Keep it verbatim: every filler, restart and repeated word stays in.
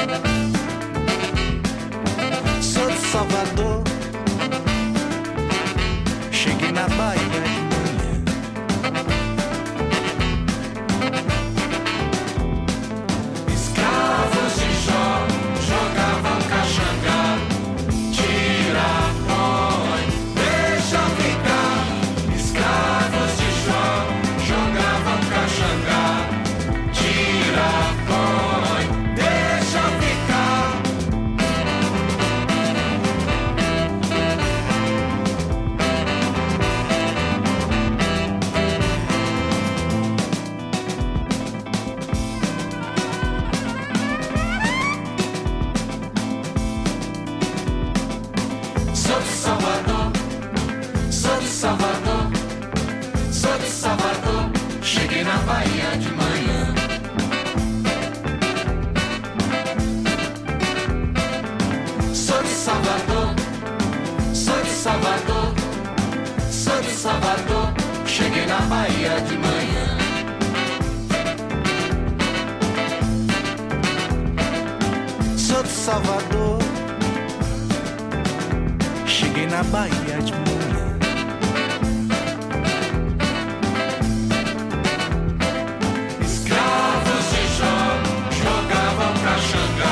Sou de Salvador, cheguei na Bahia de manhã. Escravos de Jó jogavam caxangá, tira, põe, deixa ficar. Escravos de Jó jogavam caxangá, tira, põe, deixa ficar. Sou de Salvador, sou de Salvador, sou de Salvador, cheguei na Bahia de manhã. Sou de Salvador, sou de Salvador, sou de Salvador, cheguei na Bahia de manhã. Sou de Salvador, cheguei na Bahia de manhã.